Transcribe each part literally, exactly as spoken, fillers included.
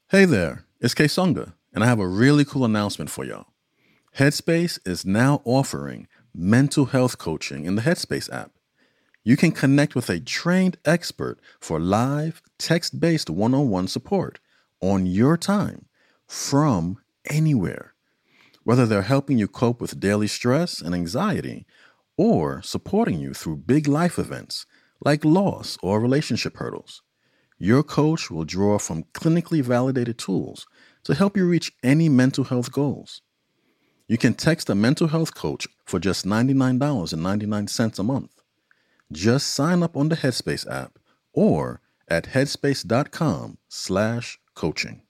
Hey there, it's Kaysonga, and I have a really cool announcement for y'all. Headspace is now offering mental health coaching in the Headspace app. You can connect with a trained expert for live, text-based one-on-one support on your time from anywhere. Whether they're helping you cope with daily stress and anxiety or supporting you through big life events like loss or relationship hurdles, your coach will draw from clinically validated tools to help you reach any mental health goals. You can text a mental health coach for just ninety-nine dollars and ninety-nine cents a month. Just sign up on the Headspace app or at headspace.com slash coaching.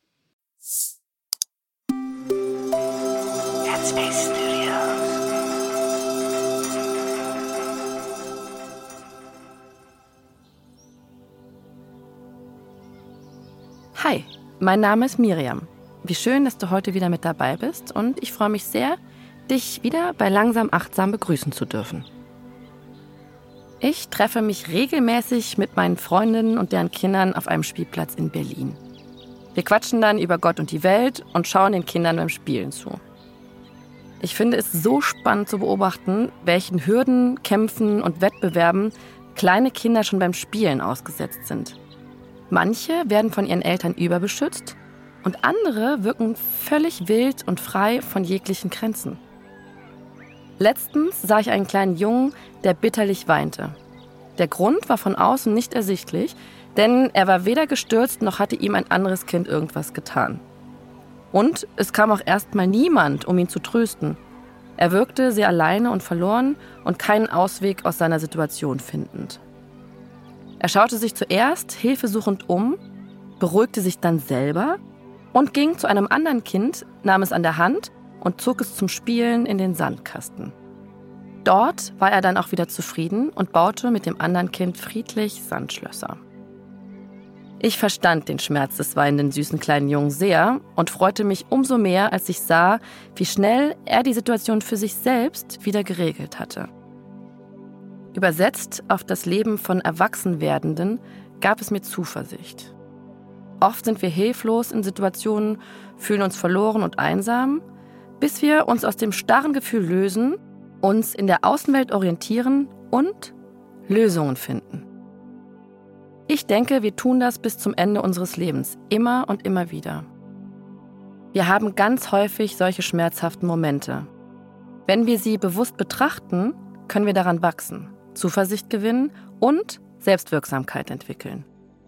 Headspace Studios. Hi, mein Name ist Miriam. Wie schön, dass du heute wieder mit dabei bist und ich freue mich sehr, dich wieder bei Langsam Achtsam begrüßen zu dürfen. Ich treffe mich regelmäßig mit meinen Freundinnen und deren Kindern auf einem Spielplatz in Berlin. Wir quatschen dann über Gott und die Welt und schauen den Kindern beim Spielen zu. Ich finde es so spannend zu beobachten, welchen Hürden, Kämpfen und Wettbewerben kleine Kinder schon beim Spielen ausgesetzt sind. Manche werden von ihren Eltern überbeschützt und andere wirken völlig wild und frei von jeglichen Grenzen. Letztens sah ich einen kleinen Jungen, der bitterlich weinte. Der Grund war von außen nicht ersichtlich, denn er war weder gestürzt noch hatte ihm ein anderes Kind irgendwas getan. Und es kam auch erstmal niemand, um ihn zu trösten. Er wirkte sehr alleine und verloren und keinen Ausweg aus seiner Situation findend. Er schaute sich zuerst hilfesuchend um, beruhigte sich dann selber und ging zu einem anderen Kind, nahm es an der Hand und zog es zum Spielen in den Sandkasten. Dort war er dann auch wieder zufrieden und baute mit dem anderen Kind friedlich Sandschlösser. Ich verstand den Schmerz des weinenden süßen kleinen Jungen sehr und freute mich umso mehr, als ich sah, wie schnell er die Situation für sich selbst wieder geregelt hatte. Übersetzt auf das Leben von Erwachsenwerdenden gab es mir Zuversicht. Oft sind wir hilflos in Situationen, fühlen uns verloren und einsam, bis wir uns aus dem starren Gefühl lösen, uns in der Außenwelt orientieren und Lösungen finden. Ich denke, wir tun das bis zum Ende unseres Lebens, immer und immer wieder. Wir haben ganz häufig solche schmerzhaften Momente. Wenn wir sie bewusst betrachten, können wir daran wachsen, Zuversicht gewinnen und Selbstwirksamkeit entwickeln.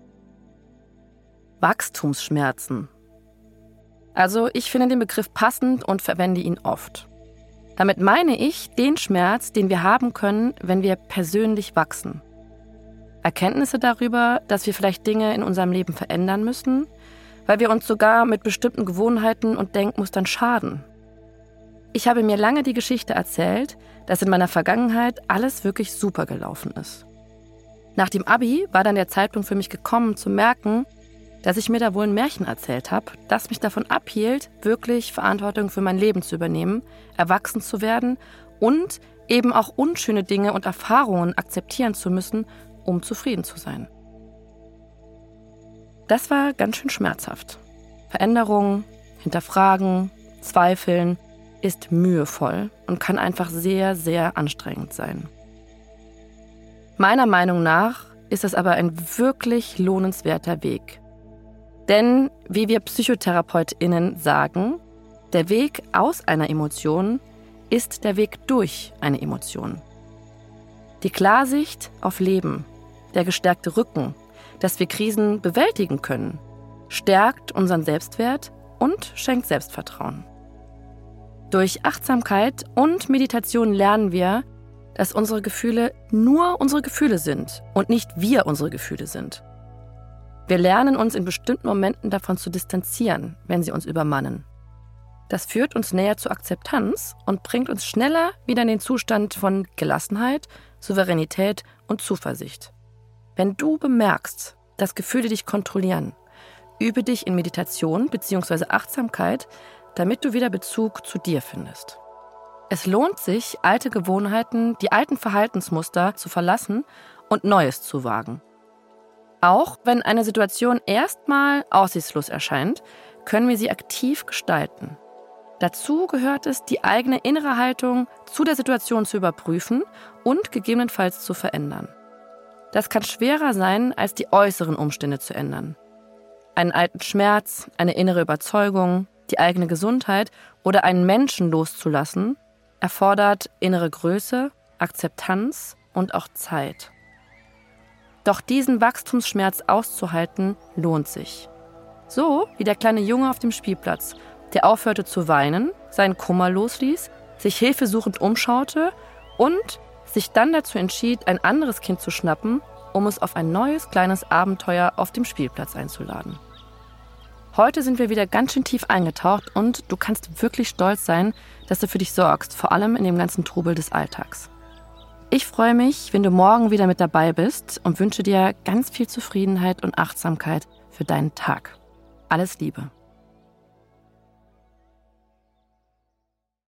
Wachstumsschmerzen. Also ich finde den Begriff passend und verwende ihn oft. Damit meine ich den Schmerz, den wir haben können, wenn wir persönlich wachsen. Erkenntnisse darüber, dass wir vielleicht Dinge in unserem Leben verändern müssen, weil wir uns sogar mit bestimmten Gewohnheiten und Denkmustern schaden. Ich habe mir lange die Geschichte erzählt, dass in meiner Vergangenheit alles wirklich super gelaufen ist. Nach dem Abi war dann der Zeitpunkt für mich gekommen, zu merken, dass ich mir da wohl ein Märchen erzählt habe, das mich davon abhielt, wirklich Verantwortung für mein Leben zu übernehmen, erwachsen zu werden und eben auch unschöne Dinge und Erfahrungen akzeptieren zu müssen, um zufrieden zu sein. Das war ganz schön schmerzhaft. Veränderungen, hinterfragen, zweifeln ist mühevoll und kann einfach sehr, sehr anstrengend sein. Meiner Meinung nach ist es aber ein wirklich lohnenswerter Weg. Denn, wie wir PsychotherapeutInnen sagen, der Weg aus einer Emotion ist der Weg durch eine Emotion. Die Klarsicht auf Leben, der gestärkte Rücken, dass wir Krisen bewältigen können, stärkt unseren Selbstwert und schenkt Selbstvertrauen. Durch Achtsamkeit und Meditation lernen wir, dass unsere Gefühle nur unsere Gefühle sind und nicht wir unsere Gefühle sind. Wir lernen uns in bestimmten Momenten davon zu distanzieren, wenn sie uns übermannen. Das führt uns näher zur Akzeptanz und bringt uns schneller wieder in den Zustand von Gelassenheit, Souveränität und Zuversicht. Wenn du bemerkst, dass Gefühle dich kontrollieren, übe dich in Meditation bzw. Achtsamkeit, damit du wieder Bezug zu dir findest. Es lohnt sich, alte Gewohnheiten, die alten Verhaltensmuster zu verlassen und Neues zu wagen. Auch wenn eine Situation erstmal aussichtslos erscheint, können wir sie aktiv gestalten. Dazu gehört es, die eigene innere Haltung zu der Situation zu überprüfen und gegebenenfalls zu verändern. Das kann schwerer sein, als die äußeren Umstände zu ändern. Einen alten Schmerz, eine innere Überzeugung, die eigene Gesundheit oder einen Menschen loszulassen, erfordert innere Größe, Akzeptanz und auch Zeit. Doch diesen Wachstumsschmerz auszuhalten, lohnt sich. So wie der kleine Junge auf dem Spielplatz, der aufhörte zu weinen, seinen Kummer losließ, sich hilfesuchend umschaute und sich dann dazu entschied, ein anderes Kind zu schnappen, um es auf ein neues kleines Abenteuer auf dem Spielplatz einzuladen. Heute sind wir wieder ganz schön tief eingetaucht und du kannst wirklich stolz sein, dass du für dich sorgst, vor allem in dem ganzen Trubel des Alltags. Ich freue mich, wenn du morgen wieder mit dabei bist und wünsche dir ganz viel Zufriedenheit und Achtsamkeit für deinen Tag. Alles Liebe.